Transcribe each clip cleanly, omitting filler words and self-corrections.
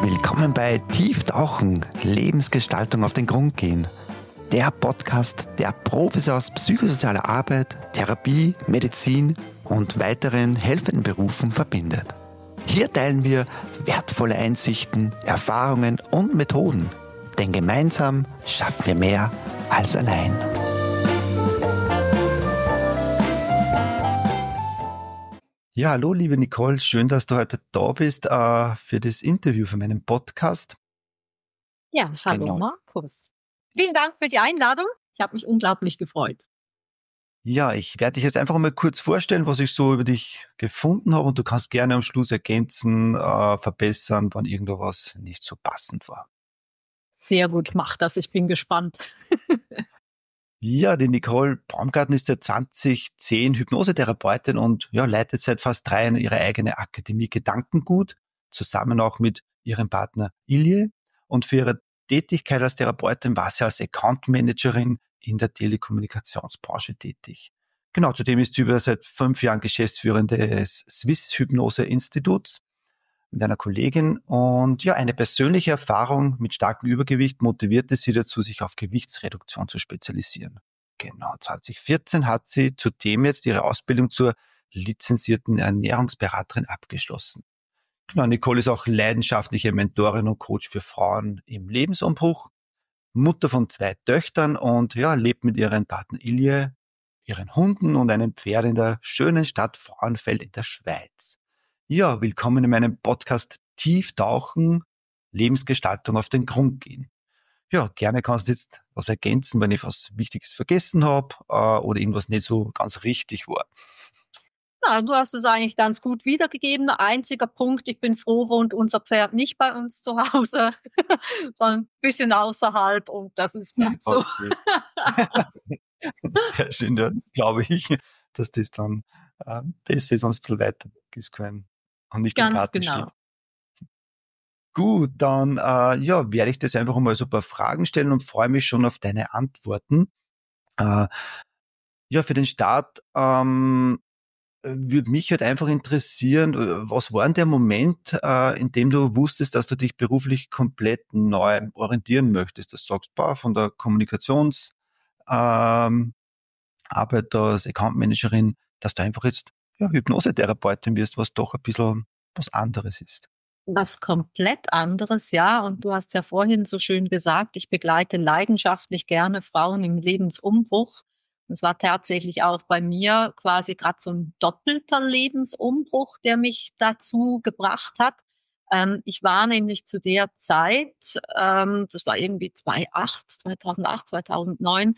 Willkommen bei Tieftauchen, Lebensgestaltung auf den Grund gehen. Der Podcast, der Profis aus psychosozialer Arbeit, Therapie, Medizin und weiteren helfenden Berufen verbindet. Hier teilen wir wertvolle Einsichten, Erfahrungen und Methoden, denn gemeinsam schaffen wir mehr als allein. Ja, hallo liebe Nicole, schön, dass du heute da bist für das Interview für meinen Podcast. Ja, hallo Genau. Markus. Vielen Dank für die Einladung. Ich habe mich unglaublich gefreut. Ja, ich werde dich jetzt einfach mal kurz vorstellen, was ich so über dich gefunden habe und du kannst gerne am Schluss ergänzen, verbessern, wann irgendwas nicht so passend war. Sehr gut, mach das. Ich bin gespannt. Ja, die Nicole Baumgarten ist seit 2010 Hypnosetherapeutin und ja, leitet seit fast 3 Jahren ihre eigene Akademie Gedankengut, zusammen auch mit ihrem Partner Ilje. Und für ihre Tätigkeit als Therapeutin war sie als Account Managerin in der Telekommunikationsbranche tätig. Genau, zudem ist sie über seit 5 Jahren Geschäftsführende des Swiss Hypnose Instituts mit einer Kollegin und ja, eine persönliche Erfahrung mit starkem Übergewicht motivierte sie dazu, sich auf Gewichtsreduktion zu spezialisieren. Genau, 2014 hat sie zudem jetzt ihre Ausbildung zur lizenzierten Ernährungsberaterin abgeschlossen. Genau, Nicole ist auch leidenschaftliche Mentorin und Coach für Frauen im Lebensumbruch, Mutter von 2 Töchtern und ja, lebt mit ihrem Partner Ilje, ihren Hunden und einem Pferd in der schönen Stadt Frauenfeld in der Schweiz. Ja, willkommen in meinem Podcast Tieftauchen, Lebensgestaltung auf den Grund gehen. Ja, gerne kannst du jetzt was ergänzen, wenn ich was Wichtiges vergessen habe oder irgendwas nicht so ganz richtig war. Na, du hast es eigentlich ganz gut wiedergegeben. Einziger Punkt, ich bin froh, wohnt unser Pferd nicht bei uns zu Hause, sondern ein bisschen außerhalb und das ist gut so. Okay. Sehr schön, ja, das glaube ich, dass das dann besser ist, wenn es ein bisschen weiter weg ist und nicht im Ganz Garten steht. genau. Gut, dann ja, werde ich dir jetzt einfach mal so ein paar Fragen stellen und freue mich schon auf deine Antworten. Ja, für den Start würde mich halt einfach interessieren, was war denn der Moment, in dem du wusstest, dass du dich beruflich komplett neu orientieren möchtest? Das sagst du von der Kommunikationsarbeit als Account Managerin, dass du einfach jetzt ja, Hypnosetherapeutin wirst, was doch ein bisschen was anderes ist. Was komplett anderes, ja. Und du hast ja vorhin so schön gesagt, ich begleite leidenschaftlich gerne Frauen im Lebensumbruch. Und es war tatsächlich auch bei mir quasi gerade so ein doppelter Lebensumbruch, der mich dazu gebracht hat. Ich war nämlich zu der Zeit, das war irgendwie 2008, 2009,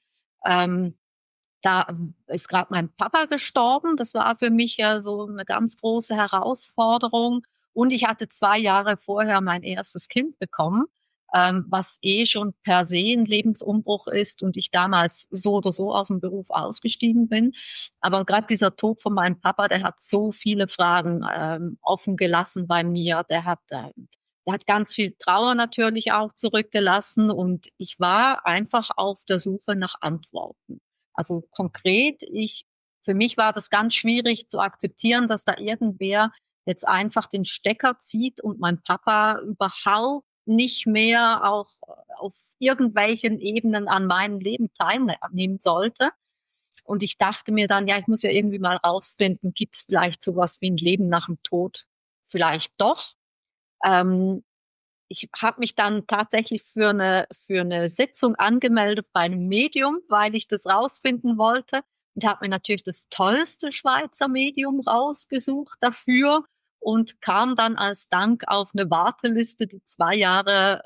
da ist gerade mein Papa gestorben. Das war für mich ja so eine ganz große Herausforderung. Und ich hatte 2 Jahre vorher mein erstes Kind bekommen, was schon per se ein Lebensumbruch ist und ich damals so oder so aus dem Beruf ausgestiegen bin. Aber gerade dieser Tod von meinem Papa, der hat so viele Fragen offen gelassen bei mir. Der hat ganz viel Trauer natürlich auch zurückgelassen und ich war einfach auf der Suche nach Antworten. Also konkret, für mich war das ganz schwierig zu akzeptieren, dass da irgendwer jetzt einfach den Stecker zieht und mein Papa überhaupt nicht mehr auch auf irgendwelchen Ebenen an meinem Leben teilnehmen sollte. Und ich dachte mir dann, ja, ich muss ja irgendwie mal rausfinden, gibt es vielleicht sowas wie ein Leben nach dem Tod? Vielleicht doch. Ähm, Ich habe mich dann tatsächlich für eine Sitzung angemeldet bei einem Medium, weil ich das rausfinden wollte und habe mir natürlich das tollste Schweizer Medium rausgesucht dafür und kam dann als Dank auf eine Warteliste, die 2 Jahre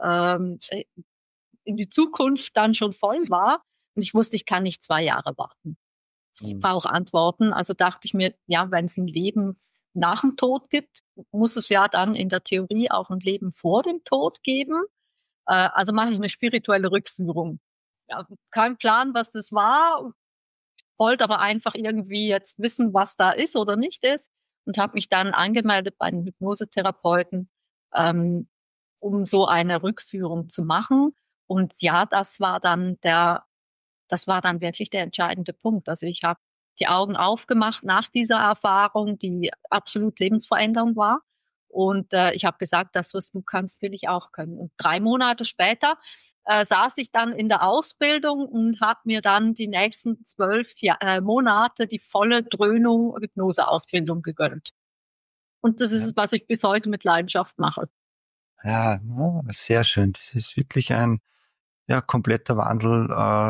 in die Zukunft dann schon voll war. Und ich wusste, ich kann nicht 2 Jahre warten. Ich brauche Antworten. Also dachte ich mir, ja, wenn es ein Leben nach dem Tod gibt, muss es ja dann in der Theorie auch ein Leben vor dem Tod geben. Also mache ich eine spirituelle Rückführung. Ja, kein Plan, was das war, wollte aber einfach irgendwie jetzt wissen, was da ist oder nicht ist und habe mich dann angemeldet bei einem Hypnosetherapeuten, ähm, um so eine Rückführung zu machen. Und ja, das war dann wirklich der entscheidende Punkt. Also ich habe die Augen aufgemacht nach dieser Erfahrung, die absolut lebensverändernd war Und ich habe gesagt, das, was du kannst, will ich auch können. Und 3 Monate später saß ich dann in der Ausbildung und habe mir dann die nächsten 12 Monate die volle Dröhnung Hypnoseausbildung gegönnt. Und das ist Ja, es, was ich bis heute mit Leidenschaft mache. ja, sehr schön. Das ist wirklich ein kompletter Wandel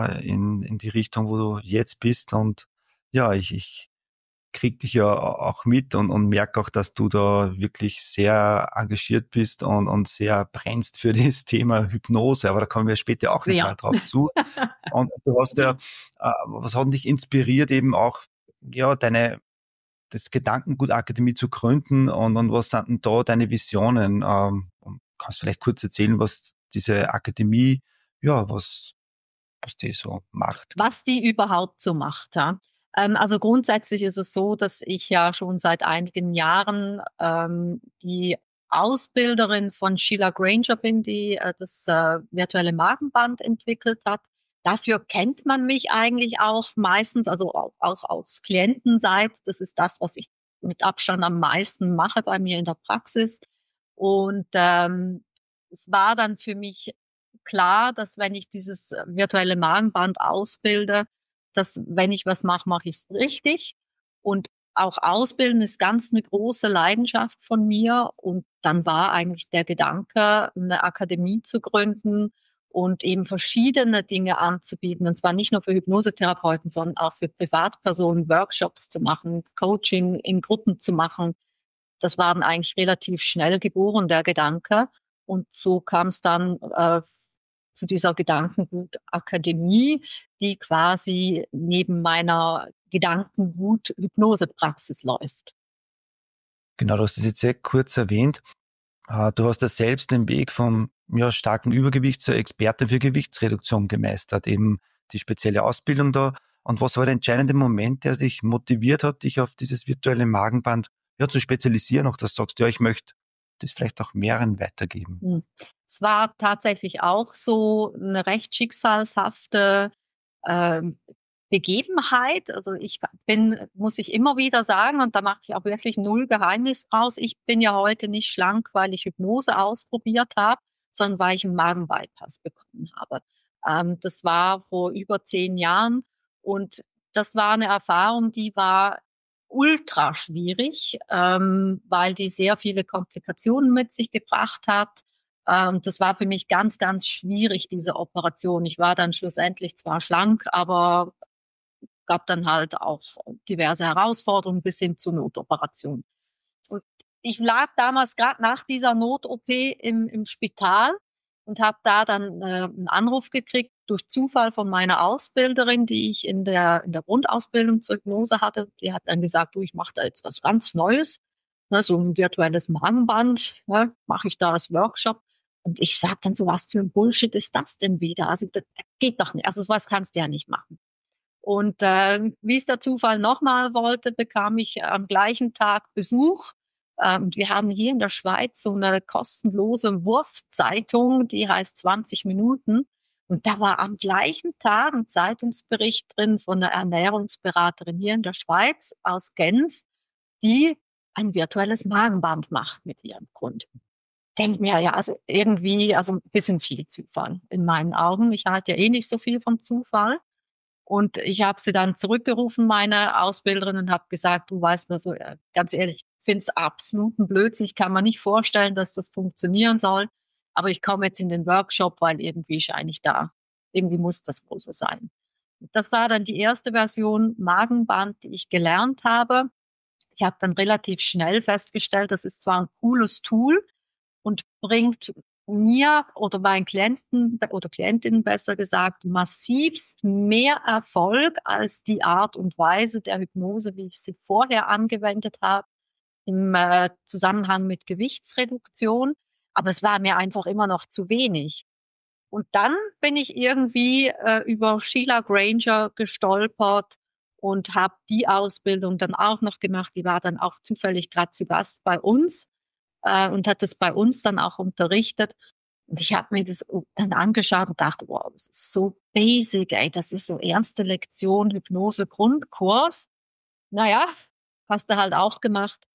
in die Richtung, wo du jetzt bist. Und ja, ich krieg dich ja auch mit und merke auch, dass du da wirklich sehr engagiert bist und sehr brennst für das Thema Hypnose. Aber da kommen wir später auch nochmal Ja. drauf zu. Und du hast ja, was hat dich inspiriert, eben auch, ja, das Gedankengut-Akademie zu gründen und was sind denn da deine Visionen? Und kannst vielleicht kurz erzählen, was diese Akademie, ja, was die so macht? Was die überhaupt so macht. Ja. Also grundsätzlich ist es so, dass ich ja schon seit einigen Jahren die Ausbilderin von Sheila Granger bin, die das virtuelle Magenband entwickelt hat. Dafür kennt man mich eigentlich auch meistens, also auch aus Klientenseite. Das ist das, was ich mit Abstand am meisten mache bei mir in der Praxis. Und es war dann für mich klar, dass wenn ich dieses virtuelle Magenband ausbilde, dass wenn ich was mache, mache ich es richtig. Und auch Ausbilden ist ganz eine große Leidenschaft von mir. Und dann war eigentlich der Gedanke, eine Akademie zu gründen und eben verschiedene Dinge anzubieten. Und zwar nicht nur für Hypnosetherapeuten, sondern auch für Privatpersonen, Workshops zu machen, Coaching in Gruppen zu machen. Das war dann eigentlich relativ schnell geboren, der Gedanke. Und so kam es dann zu dieser Gedankengut-Akademie, die quasi neben meiner Gedankengut-Hypnosepraxis läuft. Genau, du hast es jetzt sehr kurz erwähnt. Du hast ja selbst den Weg vom starken Übergewicht zur Expertin für Gewichtsreduktion gemeistert, eben die spezielle Ausbildung da. Und was war der entscheidende Moment, der dich motiviert hat, dich auf dieses virtuelle Magenband zu spezialisieren, auch dass du sagst, ja, ich möchte das vielleicht auch mehreren weitergeben? Es war tatsächlich auch so eine recht schicksalshafte ähm, Begebenheit. Also ich bin, muss ich immer wieder sagen, und da mache ich auch wirklich null Geheimnis draus, ich bin ja heute nicht schlank, weil ich Hypnose ausprobiert habe, sondern weil ich einen Magenbypass bekommen habe. Das war vor über 10 Jahren und das war eine Erfahrung, die war ultra schwierig, weil die sehr viele Komplikationen mit sich gebracht hat. Das war für mich ganz, ganz schwierig, diese Operation. Ich war dann schlussendlich zwar schlank, aber gab dann halt auch diverse Herausforderungen bis hin zur Notoperation. Und ich lag damals gerade nach dieser Not-OP im Spital und habe da dann einen Anruf gekriegt durch Zufall von meiner Ausbilderin, die ich in der Grundausbildung zur Hypnose hatte. Die hat dann gesagt, du, ich mache da jetzt was ganz Neues, ne, so ein virtuelles Magenband, ne, mache ich da als Workshop. Und ich sag dann so, was für ein Bullshit ist das denn wieder? Also das geht doch nicht. Also was kannst du ja nicht machen. Und wie es der Zufall nochmal wollte, bekam ich am gleichen Tag Besuch. Und wir haben hier in der Schweiz so eine kostenlose Wurfzeitung, die heißt 20 Minuten. Und da war am gleichen Tag ein Zeitungsbericht drin von einer Ernährungsberaterin hier in der Schweiz aus Genf, die ein virtuelles Magenband macht mit ihrem Kunden. Denkt mir ja, also irgendwie, also ein bisschen viel Zufall in meinen Augen. Ich halte ja eh nicht so viel vom Zufall. Und ich habe sie dann zurückgerufen, meine Ausbilderin, und habe gesagt, du weißt mir so, ganz ehrlich, ich finde es absoluten Blödsinn. Ich kann mir nicht vorstellen, dass das funktionieren soll. Aber ich komme jetzt in den Workshop, weil irgendwie scheine ich da. Irgendwie muss das wohl so sein. Das war dann die erste Version Magenband, die ich gelernt habe. Ich habe dann relativ schnell festgestellt, das ist zwar ein cooles Tool und bringt mir oder meinen Klienten oder Klientinnen besser gesagt massivst mehr Erfolg als die Art und Weise der Hypnose, wie ich sie vorher angewendet habe im Zusammenhang mit Gewichtsreduktion. Aber es war mir einfach immer noch zu wenig. Und dann bin ich irgendwie über Sheila Granger gestolpert und habe die Ausbildung dann auch noch gemacht. Die war dann auch zufällig gerade zu Gast bei uns und hat das bei uns dann auch unterrichtet. Und ich habe mir das dann angeschaut und dachte, wow, das ist so basic, ey, das ist so erste Lektion Hypnose Grundkurs. Naja, hast du halt auch gemacht.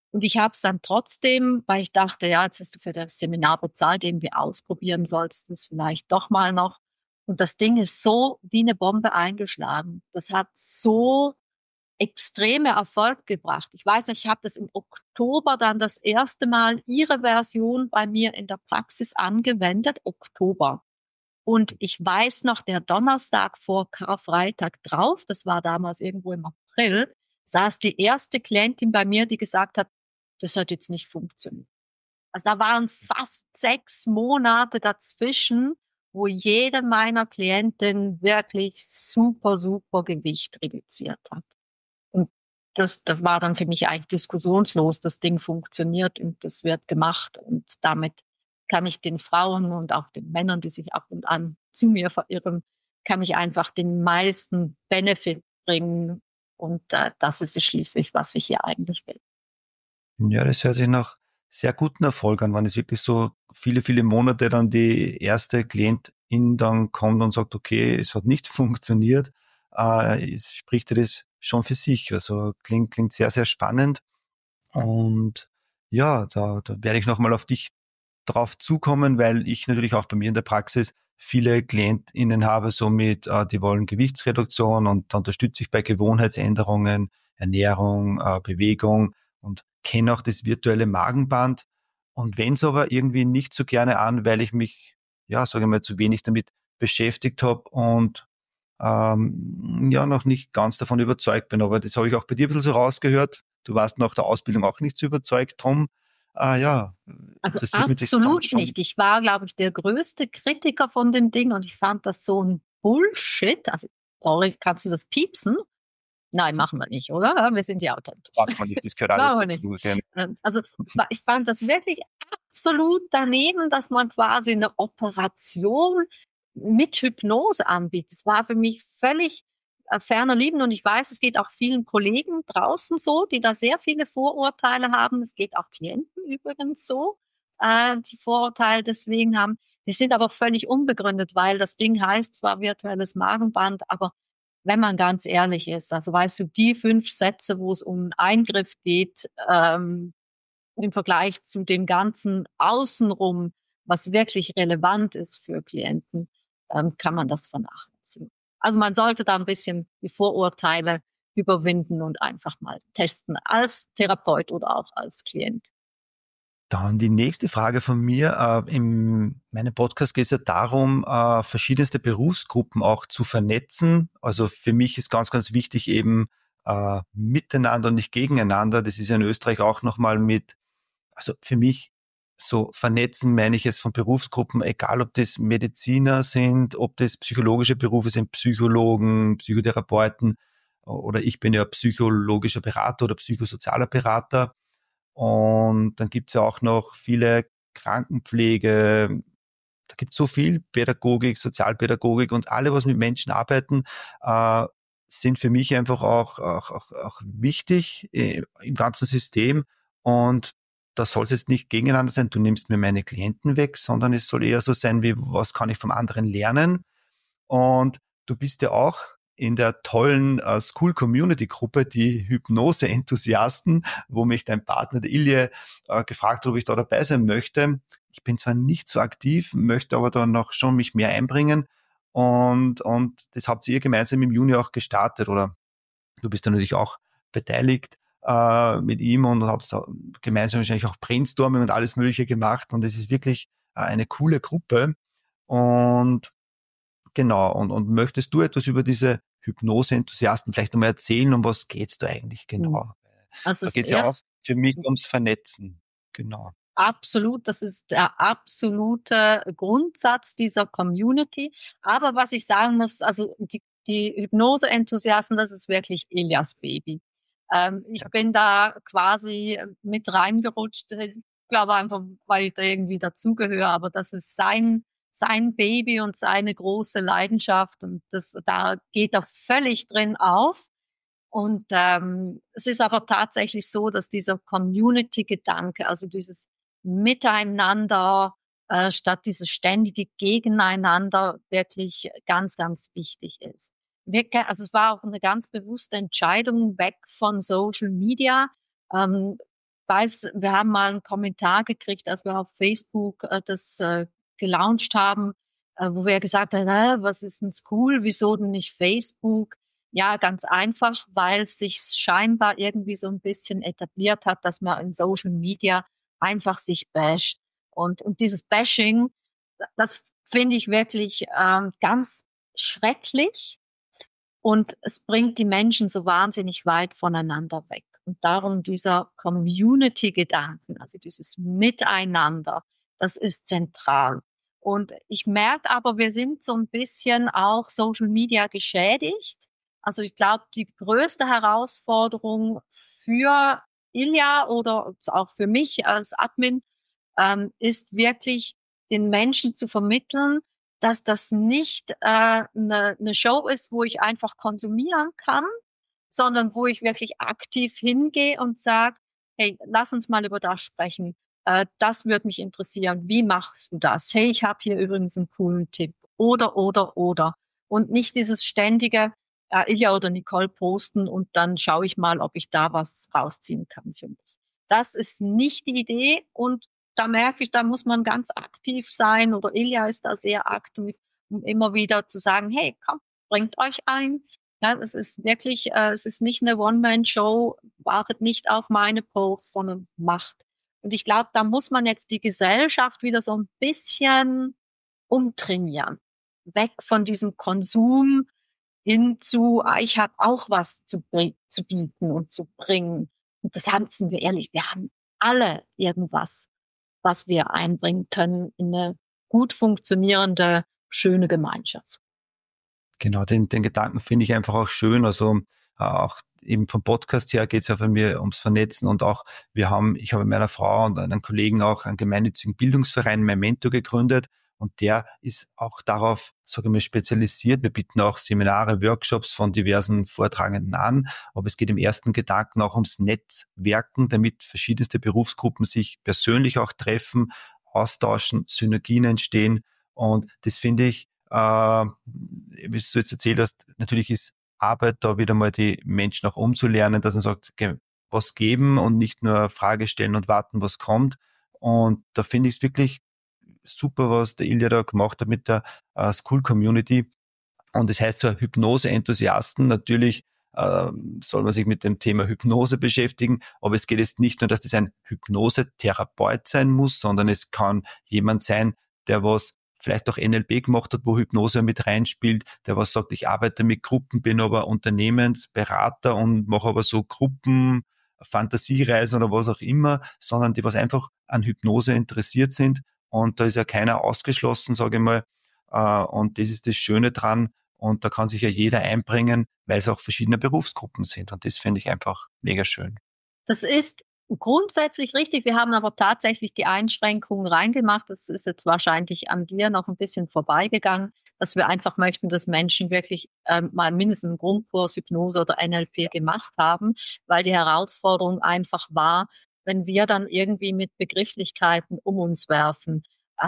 Und ich habe es dann trotzdem, weil ich dachte, ja, jetzt hast du für das Seminar bezahlt, irgendwie ausprobieren sollst du es vielleicht doch mal noch. Und das Ding ist so wie eine Bombe eingeschlagen. Das hat so extreme Erfolg gebracht. Ich weiß nicht, ich habe das im Oktober dann das erste Mal ihre Version bei mir in der Praxis angewendet, Oktober. Und ich weiß noch, der Donnerstag vor Karfreitag drauf, das war damals irgendwo im April, saß die erste Klientin bei mir, die gesagt hat, das hat jetzt nicht funktioniert. Also da waren fast 6 Monate dazwischen, wo jede meiner Klientinnen wirklich super, super Gewicht reduziert hat. Und das war dann für mich eigentlich diskussionslos. Das Ding funktioniert und das wird gemacht. Und damit kann ich den Frauen und auch den Männern, die sich ab und an zu mir verirren, kann ich einfach den meisten Benefit bringen. Und das ist es schließlich, was ich hier eigentlich will. Ja, das hört sich nach sehr guten Erfolg an, wenn es wirklich so viele, viele Monate dann die erste Klientin dann kommt und sagt, okay, es hat nicht funktioniert, es spricht ja das schon für sich. Also klingt sehr, sehr spannend. Und ja, da werde ich nochmal auf dich drauf zukommen, weil ich natürlich auch bei mir in der Praxis viele KlientInnen habe, somit, die wollen Gewichtsreduktion und da unterstütze ich bei Gewohnheitsänderungen, Ernährung, Bewegung und kenne auch das virtuelle Magenband und wende es aber irgendwie nicht so gerne an, weil ich mich, ja, sage ich mal, zu wenig damit beschäftigt habe und ja, noch nicht ganz davon überzeugt bin. Aber das habe ich auch bei dir ein bisschen so rausgehört. Du warst nach der Ausbildung auch nicht so überzeugt drum. Ja, Also interessiert mich das dann absolut schon. nicht. Ich war, glaube ich, der größte Kritiker von dem Ding und ich fand das so ein Bullshit. Also, sorry, kannst du das piepsen? Nein, machen wir nicht, oder? Ja, wir sind ja authentisch. Fragt man nicht, das gehört alles Machen wir nicht. dazu. Gell? Also ich fand das wirklich absolut daneben, dass man quasi eine Operation mit Hypnose anbietet. Das war für mich völlig ferner lieben und ich weiß, es geht auch vielen Kollegen draußen so, die da sehr viele Vorurteile haben. Es geht auch Klienten übrigens so, die Vorurteile deswegen haben. Die sind aber völlig unbegründet, weil das Ding heißt zwar virtuelles Magenband, aber wenn man ganz ehrlich ist, also weißt du, die 5 Sätze, wo es um einen Eingriff geht, im Vergleich zu dem ganzen Außenrum, was wirklich relevant ist für Klienten, kann man das vernachlässigen. Also man sollte da ein bisschen die Vorurteile überwinden und einfach mal testen als Therapeut oder auch als Klient. Dann die nächste Frage von mir. In meinem Podcast geht es ja darum, verschiedenste Berufsgruppen auch zu vernetzen. Also für mich ist ganz, ganz wichtig eben miteinander und nicht gegeneinander. Das ist ja in Österreich auch nochmal also für mich so vernetzen meine ich es von Berufsgruppen, egal ob das Mediziner sind, ob das psychologische Berufe sind, Psychologen, Psychotherapeuten oder ich bin ja psychologischer Berater oder psychosozialer Berater. Und dann gibt's ja auch noch viele Krankenpflege, da gibt's so viel Pädagogik, Sozialpädagogik und alle, was mit Menschen arbeiten, sind für mich einfach auch wichtig im ganzen System. Und da soll es jetzt nicht gegeneinander sein, du nimmst mir meine Klienten weg, sondern es soll eher so sein, wie was kann ich vom anderen lernen. Und du bist ja auch in der tollen School-Community-Gruppe, die Hypnose-Enthusiasten, wo mich dein Partner, der Ilje, gefragt hat, ob ich da dabei sein möchte. Ich bin zwar nicht so aktiv, möchte aber da noch schon mich mehr einbringen. Und das habt ihr gemeinsam im Juni auch gestartet, oder du bist da natürlich auch beteiligt mit ihm und habt gemeinsam wahrscheinlich auch Brainstorming und alles Mögliche gemacht. Und es ist wirklich eine coole Gruppe. Und genau, und möchtest du etwas über diese Hypnose-Enthusiasten vielleicht nochmal erzählen, um was geht's da eigentlich genau? Also Da das geht's ja auch erste, für mich ums Vernetzen. Genau. absolut, das ist der absolute Grundsatz dieser Community. Aber was ich sagen muss, also die Hypnose-Enthusiasten, das ist wirklich Ilias Baby. Ich Ja. bin da quasi mit reingerutscht. Ich glaube einfach, weil ich da irgendwie dazugehöre, aber das ist sein Baby und seine große Leidenschaft und da geht er völlig drin auf. Und es ist aber tatsächlich so, dass dieser Community-Gedanke, also dieses Miteinander statt dieses ständige Gegeneinander wirklich ganz, ganz wichtig ist. Also es war auch eine ganz bewusste Entscheidung weg von Social Media. Ähm, weiß, wir haben mal einen Kommentar gekriegt, als wir auf Facebook das gelauncht haben, wo wir gesagt haben, was ist denn cool, wieso denn nicht Facebook? Ja, ganz einfach, weil es sich scheinbar irgendwie so ein bisschen etabliert hat, dass man in Social Media einfach sich basht. Und dieses Bashing, das finde ich wirklich ganz schrecklich. Und es bringt die Menschen so wahnsinnig weit voneinander weg. Und darum dieser Community-Gedanken, also dieses Miteinander, das ist zentral. Und ich merke aber, wir sind so ein bisschen auch Social Media geschädigt. Also ich glaube, die größte Herausforderung für Ilja oder auch für mich als Admin ist wirklich, den Menschen zu vermitteln, dass das nicht eine Show ist, wo ich einfach konsumieren kann, sondern wo ich wirklich aktiv hingehe und sage, hey, lass uns mal über das sprechen. Das würde mich interessieren. Wie machst du das? Hey, ich habe hier übrigens einen coolen Tipp. Oder. Und nicht dieses ständige, Ilja oder Nicole posten und dann schaue ich mal, ob ich da was rausziehen kann für mich. Das ist nicht die Idee und da merke ich, da muss man ganz aktiv sein oder Ilja ist da sehr aktiv, um immer wieder zu sagen, hey, komm, bringt euch ein. Ja, es ist wirklich, es ist nicht eine One-Man-Show, wartet nicht auf meine Posts, sondern macht. Und ich glaube, da muss man jetzt die Gesellschaft wieder so ein bisschen umtrainieren. Weg von diesem Konsum hin zu, ich habe auch was zu bieten und zu bringen. Und das haben, sind wir ehrlich, wir haben alle irgendwas, was wir einbringen können in eine gut funktionierende, schöne Gemeinschaft. Genau, den Gedanken finde ich einfach auch schön. Also auch eben vom Podcast her geht es ja bei mir ums Vernetzen und auch ich habe mit meiner Frau und einem Kollegen auch einen gemeinnützigen Bildungsverein Memento gegründet und der ist auch darauf, sage ich mal, spezialisiert. Wir bieten auch Seminare, Workshops von diversen Vortragenden an, aber es geht im ersten Gedanken auch ums Netzwerken, damit verschiedenste Berufsgruppen sich persönlich auch treffen, austauschen, Synergien entstehen und das finde ich wie du jetzt erzählt hast, natürlich ist Arbeit da wieder mal die Menschen auch umzulernen, dass man sagt, okay, was geben und nicht nur Frage stellen und warten, was kommt. Und da finde ich es wirklich super, was der Ilja da gemacht hat mit der School Community. Und das heißt zwar Hypnose-Enthusiasten, natürlich soll man sich mit dem Thema Hypnose beschäftigen, aber es geht jetzt nicht nur, dass das ein Hypnose-Therapeut sein muss, sondern es kann jemand sein, der was vielleicht auch NLP gemacht hat, wo Hypnose mit reinspielt, der was sagt, ich arbeite mit Gruppen, bin aber Unternehmensberater und mache aber so Gruppen, Fantasiereisen oder was auch immer, sondern die was einfach an Hypnose interessiert sind und da ist ja keiner ausgeschlossen, sage ich mal, und das ist das Schöne dran und da kann sich ja jeder einbringen, weil es auch verschiedene Berufsgruppen sind und das finde ich einfach mega schön. Das ist grundsätzlich richtig. Wir haben aber tatsächlich die Einschränkungen reingemacht. Das ist jetzt wahrscheinlich an dir noch ein bisschen vorbeigegangen, dass wir einfach möchten, dass Menschen wirklich mal mindestens einen Grundkurs Hypnose oder NLP gemacht haben, weil die Herausforderung einfach war, wenn wir dann irgendwie mit Begrifflichkeiten um uns werfen.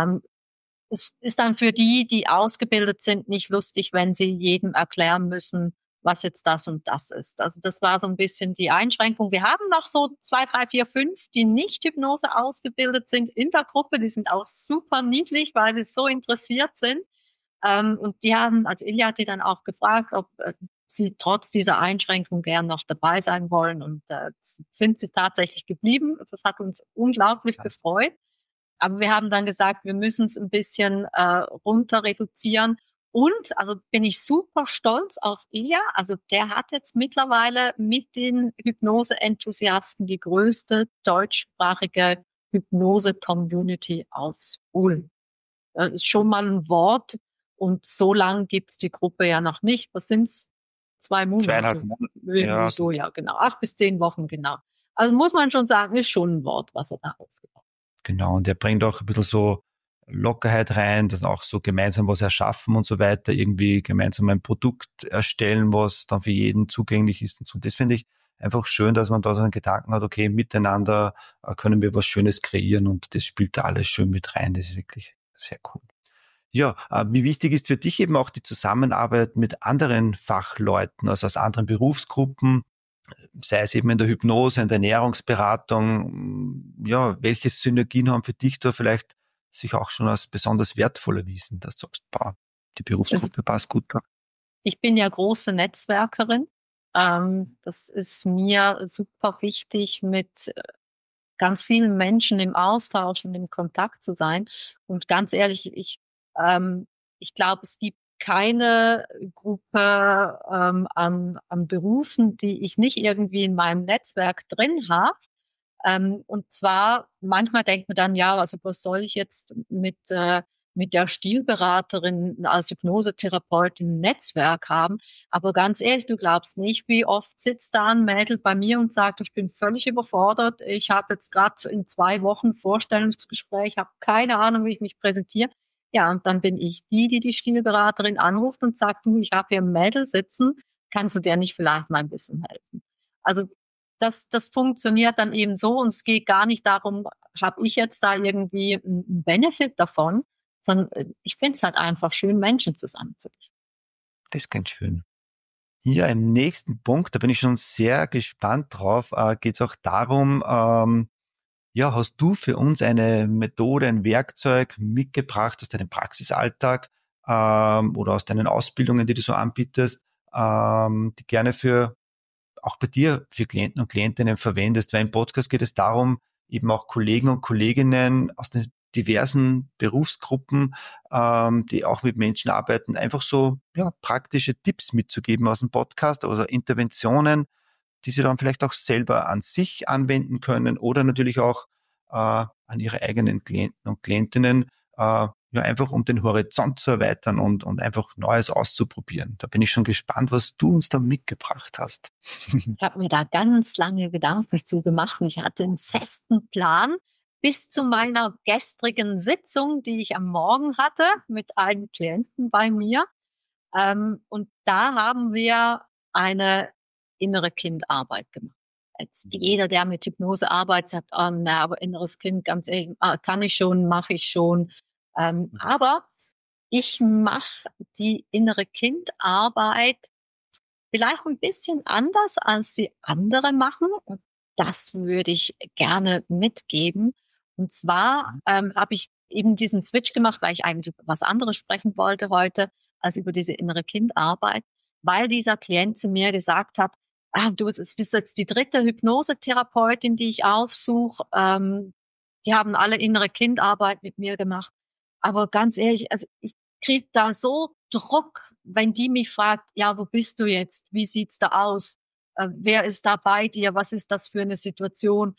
Es ist dann für die, die ausgebildet sind, nicht lustig, wenn sie jedem erklären müssen, was jetzt das und das ist. Also das war so ein bisschen die Einschränkung. Wir haben noch so 2, 3, 4, 5, die nicht Hypnose ausgebildet sind in der Gruppe. Die sind auch super niedlich, weil sie so interessiert sind. Und die haben, also Ilja hat die dann auch gefragt, ob sie trotz dieser Einschränkung gern noch dabei sein wollen. Und sind sie tatsächlich geblieben. Das hat uns unglaublich gefreut. Aber wir haben dann gesagt, wir müssen es ein bisschen runter reduzieren. Und, also bin ich super stolz auf Ilja. Also der hat jetzt mittlerweile mit den Hypnose-Enthusiasten die größte deutschsprachige Hypnose-Community auf Ulm. Das ist schon mal ein Wort. Und so lang gibt's die Gruppe ja noch nicht. Was sind's? 2 Monate? 2,5 Monate. Irgendwie Ja. so, ja, genau. 8 bis 10 Wochen, genau. Also muss man schon sagen, ist schon ein Wort, was er da aufgebaut hat. Genau, und er bringt auch ein bisschen so Lockerheit rein, dann auch so gemeinsam was erschaffen und so weiter, irgendwie gemeinsam ein Produkt erstellen, was dann für jeden zugänglich ist und so. Das finde ich einfach schön, dass man da so einen Gedanken hat, okay, miteinander können wir was Schönes kreieren und das spielt da alles schön mit rein. Das ist wirklich sehr cool. Ja, wie wichtig ist für dich eben auch die Zusammenarbeit mit anderen Fachleuten, also aus anderen Berufsgruppen? sei es eben in der Hypnose, in der Ernährungsberatung, ja, welche Synergien haben für dich da vielleicht sich auch schon als besonders wertvoll erwiesen, dass du sagst, boah, die Berufsgruppe passt gut da. Ich bin ja große Netzwerkerin. Das ist mir super wichtig, mit ganz vielen Menschen im Austausch und im Kontakt zu sein. Und ganz ehrlich, ich glaube, es gibt keine Gruppe an Berufen, die ich nicht irgendwie in meinem Netzwerk drin habe. Und zwar, manchmal denkt man dann, ja, also was soll ich jetzt mit der Stilberaterin als Hypnosetherapeutin ein Netzwerk haben? Aber ganz ehrlich, du glaubst nicht, wie oft sitzt da ein Mädel bei mir und sagt, ich bin völlig überfordert, ich habe jetzt gerade in 2 Wochen Vorstellungsgespräch, habe keine Ahnung, wie ich mich präsentiere. Ja, und dann bin ich die Stilberaterin anruft und sagt, du, ich habe hier ein Mädel sitzen, kannst du dir nicht vielleicht mal ein bisschen helfen? Also das funktioniert dann eben so und es geht gar nicht darum, habe ich jetzt da irgendwie einen Benefit davon, sondern ich finde es halt einfach schön, Menschen zusammenzubringen. Das ist ganz schön. Hier im nächsten Punkt, da bin ich schon sehr gespannt drauf, geht es auch darum, ja, hast du für uns eine Methode, ein Werkzeug mitgebracht aus deinem Praxisalltag oder aus deinen Ausbildungen, die du so anbietest, die gerne für auch bei dir für Klienten und Klientinnen verwendest? Weil im Podcast geht es darum, eben auch Kollegen und Kolleginnen aus den diversen Berufsgruppen, die auch mit Menschen arbeiten, einfach so ja, praktische Tipps mitzugeben aus dem Podcast oder Interventionen, die sie dann vielleicht auch selber an sich anwenden können oder natürlich auch an ihre eigenen Klienten und Klientinnen, ja, einfach um den Horizont zu erweitern und einfach Neues auszuprobieren. Da bin ich schon gespannt, was du uns da mitgebracht hast. Ich habe mir da ganz lange Gedanken zu gemacht und ich hatte einen festen Plan bis zu meiner gestrigen Sitzung, die ich am Morgen hatte mit einem Klienten bei mir. Und da haben wir eine innere Kindarbeit gemacht. Jetzt jeder, der mit Hypnose arbeitet, sagt, oh, na, aber inneres Kind, ganz ehrlich, kann ich schon, mache ich schon. Aber ich mache die innere Kindarbeit vielleicht ein bisschen anders, als die andere machen. Und das würde ich gerne mitgeben. Und zwar habe ich eben diesen Switch gemacht, weil ich eigentlich über was anderes sprechen wollte heute, als über diese innere Kindarbeit, weil dieser Klient zu mir gesagt hat, du bist jetzt die dritte Hypnosetherapeutin, die ich aufsuche. Die haben alle innere Kindarbeit mit mir gemacht. Aber ganz ehrlich, also ich kriege da so Druck, wenn die mich fragt, ja, wo bist du jetzt? Wie sieht's da aus? Wer ist da bei dir? Was ist das für eine Situation?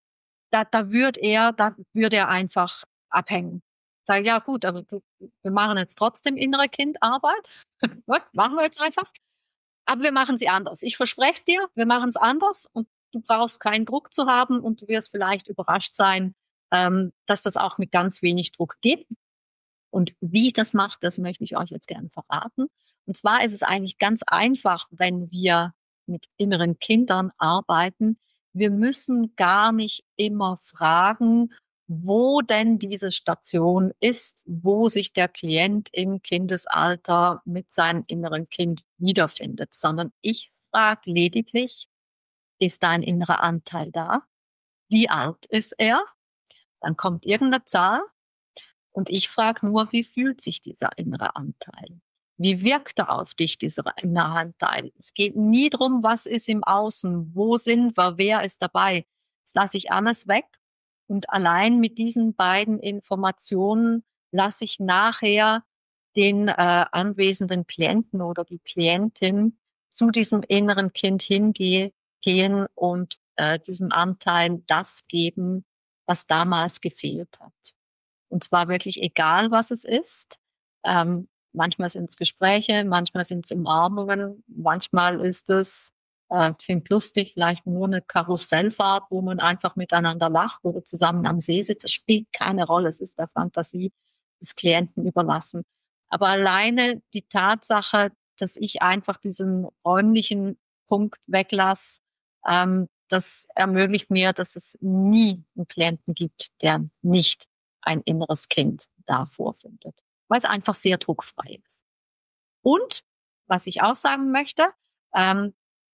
Da würde er einfach abhängen. Sag, ja gut, aber wir machen jetzt trotzdem innere Kindarbeit. Gut, machen wir jetzt einfach. Aber wir machen sie anders. Ich verspreche es dir, wir machen es anders und du brauchst keinen Druck zu haben und du wirst vielleicht überrascht sein, dass das auch mit ganz wenig Druck geht. Und wie ich das mache, das möchte ich euch jetzt gerne verraten. Und zwar ist es eigentlich ganz einfach, wenn wir mit inneren Kindern arbeiten. Wir müssen gar nicht immer fragen, wo denn diese Station ist, wo sich der Klient im Kindesalter mit seinem inneren Kind wiederfindet, sondern ich frage lediglich, ist da ein innerer Anteil da? Wie alt ist er? Dann kommt irgendeine Zahl und ich frage nur, wie fühlt sich dieser innere Anteil? Wie wirkt er auf dich, dieser innere Anteil? Es geht nie drum, was ist im Außen, wo sind wir, wer ist dabei. Das lasse ich alles weg. Und allein mit diesen beiden Informationen lasse ich nachher den anwesenden Klienten oder die Klientin zu diesem inneren Kind hingehen und diesem Anteil das geben, was damals gefehlt hat. Und zwar wirklich egal, was es ist. Manchmal sind es Gespräche, manchmal sind es Umarmungen, manchmal ist es, klingt lustig, vielleicht nur eine Karussellfahrt, wo man einfach miteinander lacht oder zusammen am See sitzt. Es spielt keine Rolle, es ist der Fantasie des Klienten überlassen. Aber alleine die Tatsache, dass ich einfach diesen räumlichen Punkt weglasse, das ermöglicht mir, dass es nie einen Klienten gibt, der nicht ein inneres Kind da vorfindet, weil es einfach sehr druckfrei ist. Und was ich auch sagen möchte,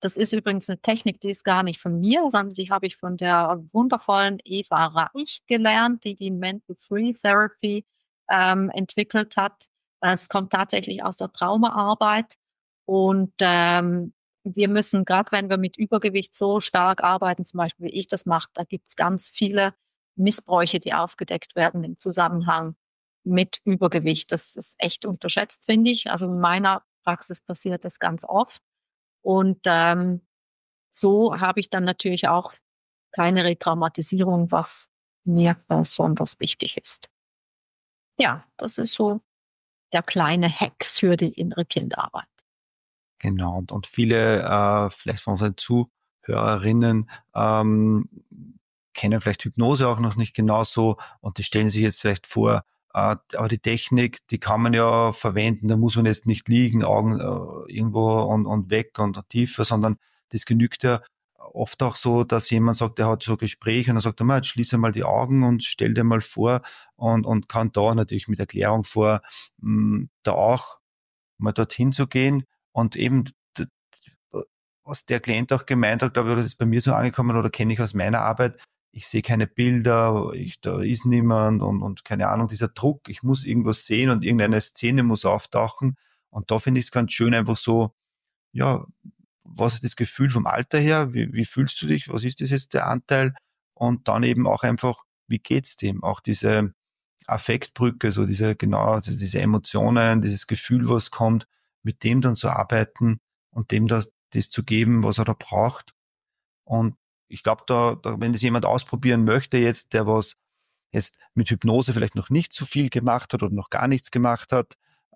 Das ist übrigens eine Technik, die ist gar nicht von mir, sondern die habe ich von der wundervollen Eva Reich gelernt, die die Mental Free Therapy entwickelt hat. Es kommt tatsächlich aus der Traumaarbeit und wir müssen, gerade wenn wir mit Übergewicht so stark arbeiten, zum Beispiel wie ich das mache, da gibt es ganz viele Missbräuche, die aufgedeckt werden im Zusammenhang mit Übergewicht. Das ist echt unterschätzt, finde ich. Also in meiner Praxis passiert das ganz oft. Und so habe ich dann natürlich auch keine Retraumatisierung, was mir besonders wichtig ist. Ja, das ist so der kleine Hack für die innere Kindarbeit. Genau, und viele, vielleicht von unseren Zuhörerinnen, kennen vielleicht Hypnose auch noch nicht genauso und die stellen sich jetzt vielleicht vor, aber die Technik, die kann man ja verwenden, da muss man jetzt nicht liegen, Augen irgendwo und weg und tiefer, sondern das genügt ja oft auch so, dass jemand sagt, der hat so Gespräche und dann sagt er mal, jetzt schließe mal die Augen und stell dir mal vor und kann da natürlich mit Erklärung vor, da auch mal dorthin zu gehen und eben, was der Klient auch gemeint hat, glaube ich, oder das ist bei mir so angekommen oder kenne ich aus meiner Arbeit, ich sehe keine Bilder, da ist niemand und keine Ahnung, dieser Druck, ich muss irgendwas sehen und irgendeine Szene muss auftauchen und da finde ich es ganz schön einfach so, ja, was ist das Gefühl vom Alter her, wie fühlst du dich, was ist das jetzt der Anteil und dann eben auch einfach, wie geht's dem, auch diese Affektbrücke, so diese, genau, also diese Emotionen, dieses Gefühl, was kommt, mit dem dann zu arbeiten und dem das zu geben, was er da braucht. Und ich glaube, wenn das jemand ausprobieren möchte jetzt, der was jetzt mit Hypnose vielleicht noch nicht so viel gemacht hat oder noch gar nichts gemacht hat,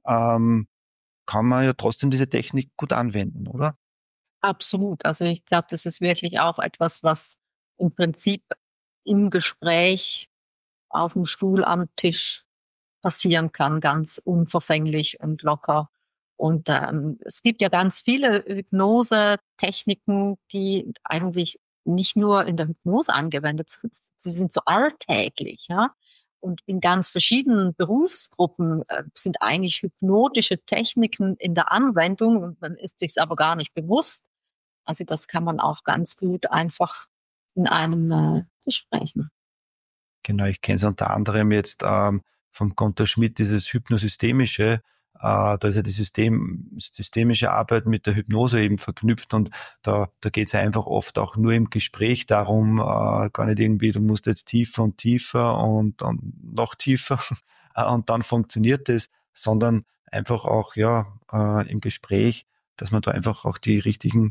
kann man ja trotzdem diese Technik gut anwenden, oder? Absolut. Also ich glaube, das ist wirklich auch etwas, was im Prinzip im Gespräch auf dem Stuhl am Tisch passieren kann, ganz unverfänglich und locker. Und es gibt ja ganz viele Hypnose-Techniken, die eigentlich nicht nur in der Hypnose angewendet sind, sie sind so alltäglich, ja. Und in ganz verschiedenen Berufsgruppen sind eigentlich hypnotische Techniken in der Anwendung und man ist sich aber gar nicht bewusst. Also das kann man auch ganz gut einfach in einem Gespräch machen. Genau, ich kenne es unter anderem jetzt vom Gunter Schmidt, dieses Hypnosystemische. Da ist ja die systemische Arbeit mit der Hypnose eben verknüpft und da geht es ja einfach oft auch nur im Gespräch darum, gar nicht irgendwie, du musst jetzt tiefer und tiefer und noch tiefer und dann funktioniert es, sondern einfach auch ja im Gespräch, dass man da einfach auch die richtigen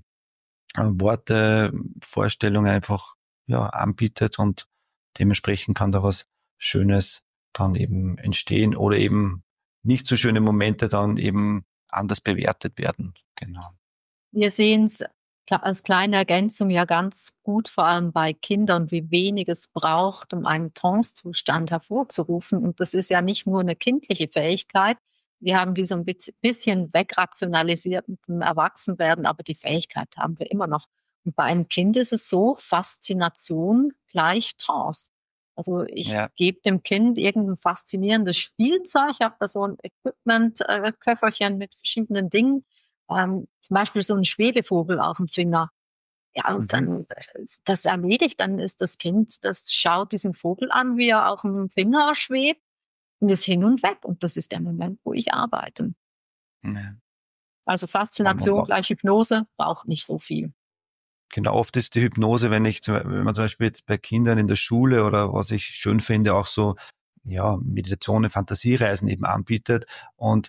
Worte, Vorstellungen einfach ja anbietet und dementsprechend kann da was Schönes dann eben entstehen oder eben nicht so schöne Momente dann eben anders bewertet werden. Genau. Wir sehen es als kleine Ergänzung ja ganz gut, vor allem bei Kindern, wie wenig es braucht, um einen Trance-Zustand hervorzurufen. Und das ist ja nicht nur eine kindliche Fähigkeit. Wir haben die so ein bisschen wegrationalisiert mit dem Erwachsenwerden, aber die Fähigkeit haben wir immer noch. Und bei einem Kind ist es so, Faszination gleich Trance. Also ich Ja. gebe dem Kind irgendein faszinierendes Spielzeug, ich habe da so ein Equipment-Köfferchen mit verschiedenen Dingen, zum Beispiel so ein Schwebevogel auf dem Finger. Ja, und Mhm. dann ist das erledigt, dann ist das Kind, das schaut diesen Vogel an, wie er auf dem Finger schwebt und ist hin und weg. Und das ist der Moment, wo ich arbeite. Ja. Also Und Faszination gleich Hypnose braucht nicht so viel. genau, oft ist die Hypnose, wenn man zum Beispiel jetzt bei Kindern in der Schule oder was ich schön finde, auch so, ja, Meditationen, Fantasiereisen eben anbietet und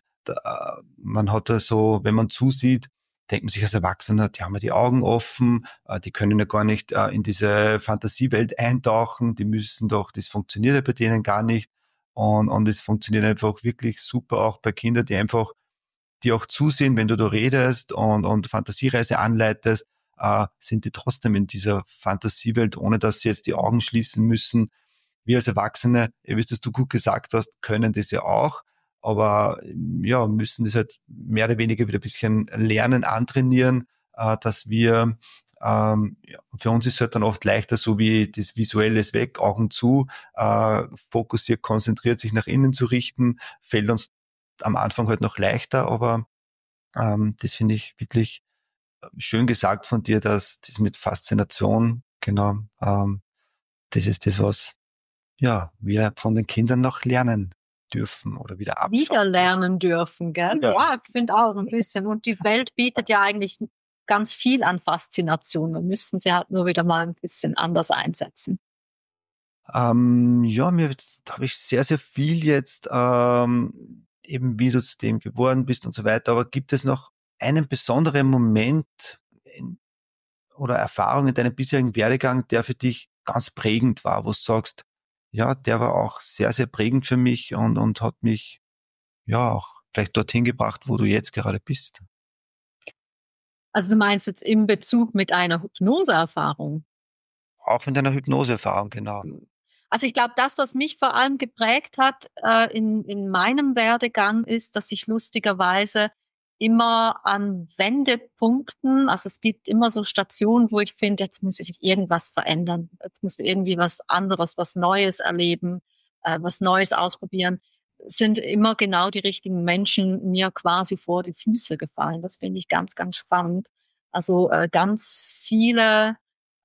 man hat da so, wenn man zusieht, denkt man sich als Erwachsener, die haben ja die Augen offen, die können ja gar nicht in diese Fantasiewelt eintauchen, die müssen doch, das funktioniert ja bei denen gar nicht und es funktioniert einfach wirklich super auch bei Kindern, die auch zusehen, wenn du da redest und Fantasiereise anleitest, sind die trotzdem in dieser Fantasiewelt, ohne dass sie jetzt die Augen schließen müssen. Wir als Erwachsene, wie es du gut gesagt hast, können das ja auch, aber ja, müssen das halt mehr oder weniger wieder ein bisschen lernen, antrainieren, dass wir ja, für uns ist es halt dann oft leichter, so wie das Visuelle ist weg, Augen zu, fokussiert, konzentriert sich nach innen zu richten, fällt uns am Anfang halt noch leichter, aber das finde ich wirklich schön gesagt von dir, dass das mit Faszination, genau, das ist das, was wir von den Kindern noch lernen dürfen oder wieder abschauen Wieder dürfen. lernen dürfen, gell? Ja. Ja, ich finde auch ein bisschen. Und die Welt bietet ja eigentlich ganz viel an Faszination. Wir müssten sie halt nur wieder mal ein bisschen anders einsetzen. Da habe ich sehr, sehr viel jetzt, eben wie du zu dem geworden bist und so weiter. Aber gibt es noch einen besonderen Moment oder Erfahrung in deinem bisherigen Werdegang, der für dich ganz prägend war, wo du sagst, ja, der war auch sehr, sehr prägend für mich und hat mich ja auch vielleicht dorthin gebracht, wo du jetzt gerade bist? Also du meinst jetzt in Bezug mit einer Hypnoseerfahrung? Auch in deiner Hypnoseerfahrung, genau. Also ich glaube, das, was mich vor allem geprägt hat in meinem Werdegang, ist, dass ich lustigerweise immer an Wendepunkten, also es gibt immer so Stationen, wo ich finde, jetzt muss sich irgendwas verändern, jetzt muss irgendwie was anderes, was Neues erleben, was Neues ausprobieren, sind immer genau die richtigen Menschen mir quasi vor die Füße gefallen. Das finde ich ganz, ganz spannend. Also ganz viele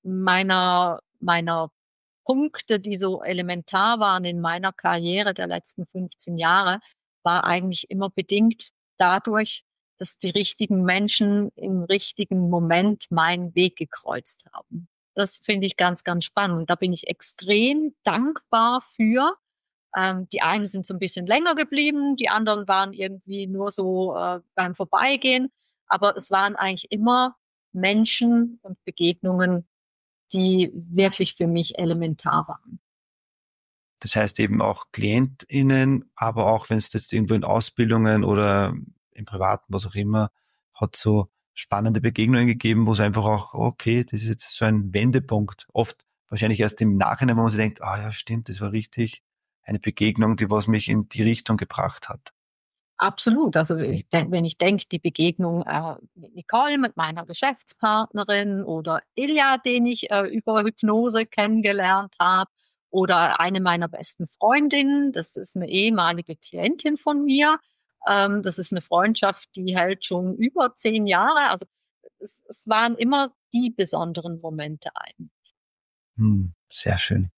meiner Punkte, die so elementar waren in meiner Karriere der letzten 15 Jahre, war eigentlich immer bedingt dadurch, dass die richtigen Menschen im richtigen Moment meinen Weg gekreuzt haben. Das finde ich ganz, ganz spannend. Da bin ich extrem dankbar für. Die einen sind so ein bisschen länger geblieben, die anderen waren irgendwie nur so beim Vorbeigehen. Aber es waren eigentlich immer Menschen und Begegnungen, die wirklich für mich elementar waren. Das heißt eben auch KlientInnen, aber auch wenn es jetzt irgendwo in Ausbildungen oder im Privaten, was auch immer, hat so spannende Begegnungen gegeben, wo es einfach auch, okay, das ist jetzt so ein Wendepunkt. Oft wahrscheinlich erst im Nachhinein, wo man sich denkt, ah ja, stimmt, das war richtig eine Begegnung, die was mich in die Richtung gebracht hat. Absolut. Also wenn ich denke, die Begegnung mit Nicole, mit meiner Geschäftspartnerin oder Ilja, den ich über Hypnose kennengelernt habe, oder eine meiner besten Freundinnen, das ist eine ehemalige Klientin von mir. Das ist eine Freundschaft, die hält schon über 10 Jahre. Also es waren immer die besonderen Momente ein. Sehr schön.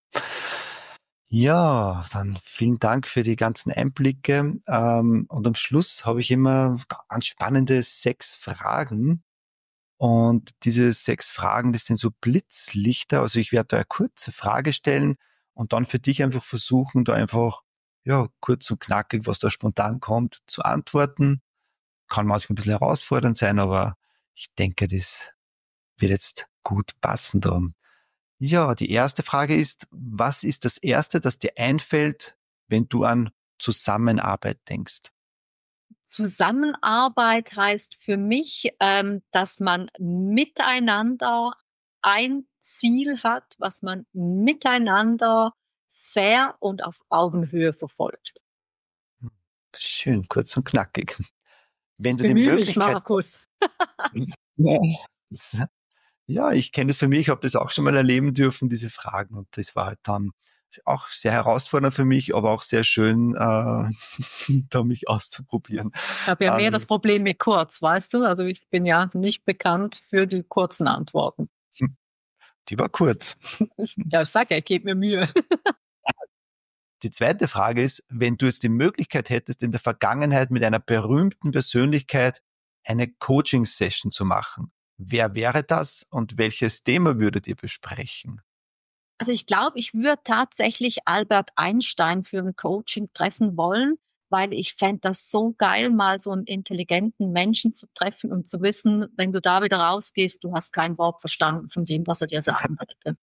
Ja, dann vielen Dank für die ganzen Einblicke. Und am Schluss habe ich immer ganz spannende 6 Fragen. Und diese 6 Fragen, das sind so Blitzlichter. Also ich werde da eine kurze Frage stellen und dann für dich einfach versuchen, da einfach, ja, kurz und knackig, was da spontan kommt, zu antworten. Kann manchmal ein bisschen herausfordernd sein, aber ich denke, das wird jetzt gut passen darum. Ja, die erste Frage ist, was ist das Erste, das dir einfällt, wenn du an Zusammenarbeit denkst? Zusammenarbeit heißt für mich, dass man miteinander ein Ziel hat, was man miteinander fair und auf Augenhöhe verfolgt. Schön, kurz und knackig. Wenn du die Bemühe mich, Möglichkeit Markus. ja, ja, ich kenne das für mich, ich habe das auch schon mal erleben dürfen, diese Fragen. Und das war halt dann auch sehr herausfordernd für mich, aber auch sehr schön, da mich auszuprobieren. Ich habe ja mehr das Ähm, Problem mit kurz, weißt du? Also ich bin ja nicht bekannt für die kurzen Antworten. Die war kurz. Ja, ich sage ja, ich gebe mir Mühe. Die zweite Frage ist, wenn du jetzt die Möglichkeit hättest, in der Vergangenheit mit einer berühmten Persönlichkeit eine Coaching-Session zu machen, wer wäre das und welches Thema würdet ihr besprechen? Also ich glaube, ich würde tatsächlich Albert Einstein für ein Coaching treffen wollen, weil ich fände das so geil, mal so einen intelligenten Menschen zu treffen und zu wissen, wenn du da wieder rausgehst, du hast kein Wort verstanden von dem, was er dir sagen wollte.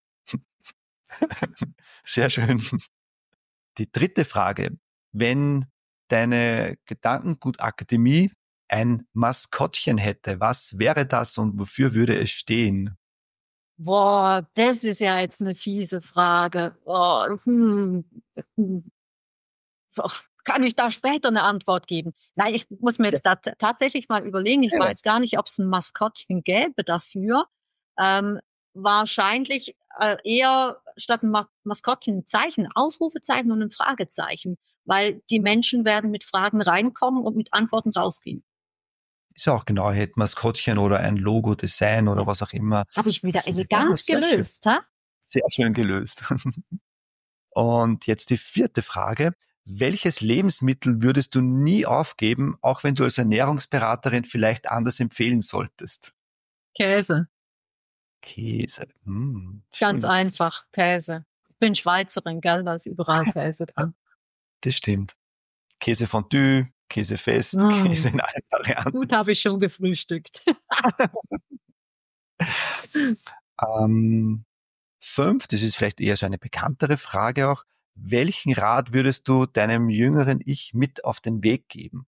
Sehr schön. Die dritte Frage, wenn deine Gedankengut-Akademie ein Maskottchen hätte, was wäre das und wofür würde es stehen? Boah, das ist ja jetzt eine fiese Frage. Oh, so, kann ich da später eine Antwort geben? Nein, ich muss mir jetzt da tatsächlich mal überlegen. Ich Ja. weiß gar nicht, ob es ein Maskottchen gäbe dafür. Ähm, wahrscheinlich eher statt ein Maskottchen ein Zeichen, ein Ausrufezeichen und ein Fragezeichen, weil die Menschen werden mit Fragen reinkommen und mit Antworten rausgehen. ist ja auch genau, hätte Maskottchen oder ein Logo-Design oder was auch immer. Habe ich wieder Ja, elegant sehr schön. gelöst, ha? Sehr schön gelöst. Und jetzt die vierte Frage. Welches Lebensmittel würdest du nie aufgeben, auch wenn du als Ernährungsberaterin vielleicht anders empfehlen solltest? Käse. Käse. Ganz Stimmt. einfach, Käse. Ich bin Schweizerin, gell, da ist überall Käse dran. Das stimmt. Käsefondue, Käsefest, Mm, Käse in allen gut Varianten. habe ich schon gefrühstückt. Ähm, 5, das ist vielleicht eher so eine bekanntere Frage auch. Welchen Rat würdest du deinem jüngeren Ich mit auf den Weg geben?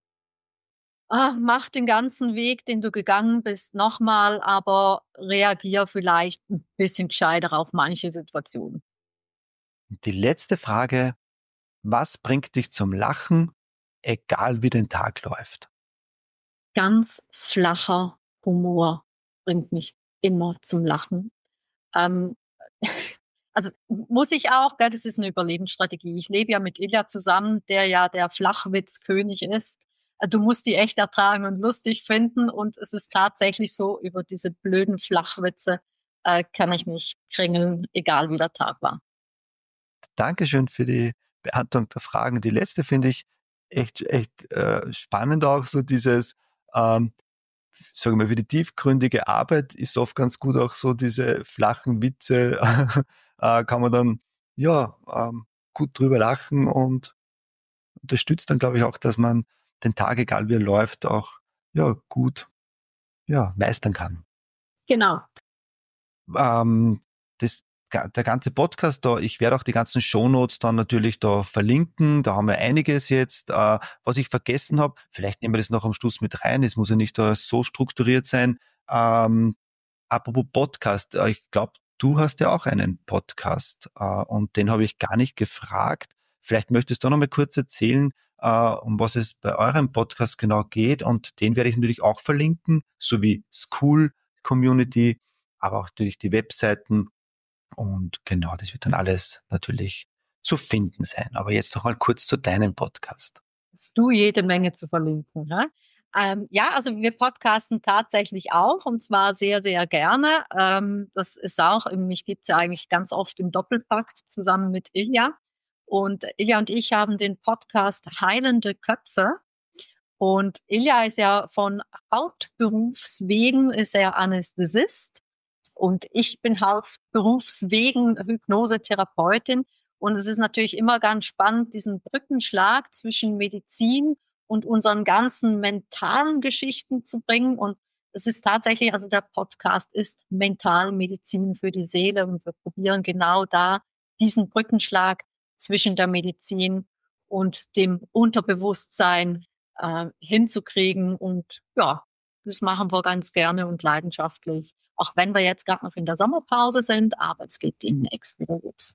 Mach den ganzen Weg, den du gegangen bist, nochmal, aber reagier vielleicht ein bisschen gescheiter auf manche Situationen. Die letzte Frage, was bringt dich zum Lachen, egal wie dein Tag läuft? Ganz flacher Humor bringt mich immer zum Lachen. Ähm, also muss ich auch, gell, das ist eine Überlebensstrategie. Ich lebe ja mit Ilja zusammen, der ja der Flachwitzkönig ist. Du musst die echt ertragen und lustig finden. Und es ist tatsächlich so, über diese blöden Flachwitze kann ich mich kringeln, egal wie der Tag war. Dankeschön für die Beantwortung der Fragen. Die letzte finde ich echt spannend auch, so dieses, sagen wir, für die tiefgründige Arbeit ist oft ganz gut auch so diese flachen Witze, kann man dann, ja, gut drüber lachen und unterstützt dann, glaube ich, auch, dass man den Tag, egal wie er läuft, auch, ja, gut, ja, meistern kann. Genau. Ähm, der ganze Podcast da, ich werde auch die ganzen Shownotes dann natürlich da verlinken. Da haben wir einiges jetzt. Was ich vergessen habe, vielleicht nehmen wir das noch am Schluss mit rein. Es muss ja nicht da so strukturiert sein. Apropos Podcast, ich glaube, du hast ja auch einen Podcast und den habe ich gar nicht gefragt. Vielleicht möchtest du noch mal kurz erzählen, um was es bei eurem Podcast genau geht, und den werde ich natürlich auch verlinken, sowie School Community, aber auch natürlich die Webseiten, und genau, das wird dann alles natürlich zu finden sein. Aber jetzt noch mal kurz zu deinem Podcast. Hast du jede Menge zu verlinken. Ne? Ja, also wir podcasten tatsächlich auch und zwar sehr, sehr gerne. Das ist auch, mich gibt es ja eigentlich ganz oft im Doppelpakt zusammen mit Ilja. Und Ilja und ich haben den Podcast Heilende Köpfe. Und Ilja ist ja von Hauptberufswegen ist er Anästhesist und ich bin Hauptberufswegen Hypnosetherapeutin. Und es ist natürlich immer ganz spannend, diesen Brückenschlag zwischen Medizin und unseren ganzen mentalen Geschichten zu bringen. Und es ist tatsächlich, also der Podcast ist Mentalmedizin für die Seele. Und wir probieren genau da diesen Brückenschlag zwischen der Medizin und dem Unterbewusstsein hinzukriegen. Und ja, das machen wir ganz gerne und leidenschaftlich. Auch wenn wir jetzt gerade noch in der Sommerpause sind, aber es geht demnächst wieder los.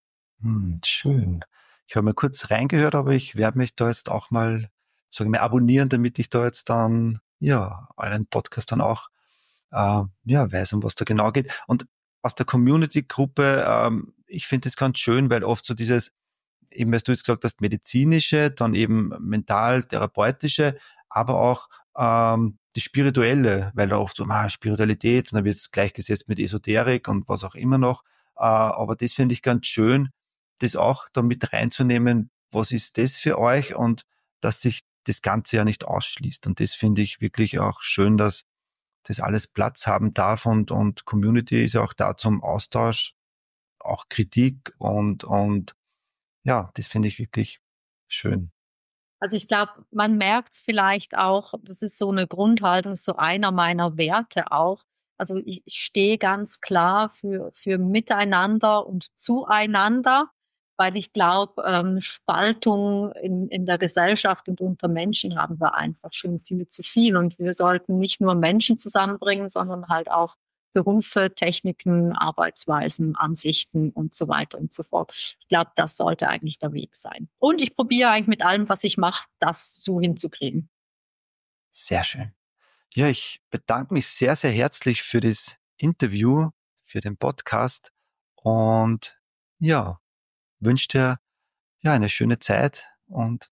Schön. Ich habe mal kurz reingehört, aber ich werde mich da jetzt auch mal, sagen wir, abonnieren, damit ich da jetzt dann, ja, euren Podcast dann auch, ja, weiß, um was da genau geht. Und aus der Community-Gruppe, ich finde das ganz schön, weil oft so dieses, eben, was du jetzt gesagt hast, medizinische, dann eben mental, therapeutische, aber auch die spirituelle, weil da oft so, Spiritualität, und dann wird es gleichgesetzt mit Esoterik und was auch immer noch. Aber das finde ich ganz schön, das auch da mit reinzunehmen, was ist das für euch, und dass sich das Ganze ja nicht ausschließt. Und das finde ich wirklich auch schön, dass das alles Platz haben darf, und Community ist ja auch da zum Austausch, auch Kritik, und ja, das finde ich wirklich schön. Also ich glaube, man merkt es vielleicht auch, das ist so eine Grundhaltung, ist so einer meiner Werte auch. Also ich stehe ganz klar für Miteinander und Zueinander, weil ich glaube, Spaltung in der Gesellschaft und unter Menschen haben wir einfach schon viel zu viel. Und wir sollten nicht nur Menschen zusammenbringen, sondern halt auch Berufe, Techniken, Arbeitsweisen, Ansichten und so weiter und so fort. Ich glaube, das sollte eigentlich der Weg sein. Und ich probiere eigentlich mit allem, was ich mache, das so hinzukriegen. Sehr schön. Ja, ich bedanke mich sehr, sehr herzlich für das Interview, für den Podcast, und ja, wünsche dir ja eine schöne Zeit und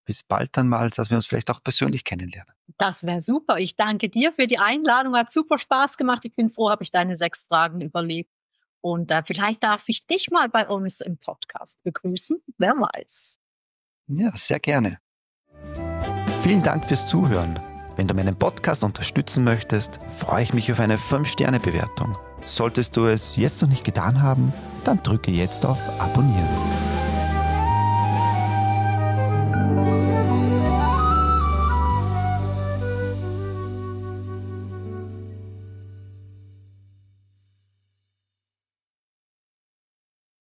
bis bald dann mal, dass wir uns vielleicht auch persönlich kennenlernen. Das wäre super. Ich danke dir für die Einladung. Hat super Spaß gemacht. Ich bin froh, habe ich deine 6 Fragen überlebt. Und vielleicht darf ich dich mal bei uns im Podcast begrüßen. Wer weiß. Ja, sehr gerne. Vielen Dank fürs Zuhören. Wenn du meinen Podcast unterstützen möchtest, freue ich mich auf eine 5-Sterne-Bewertung. Solltest du es jetzt noch nicht getan haben, dann drücke jetzt auf Abonnieren.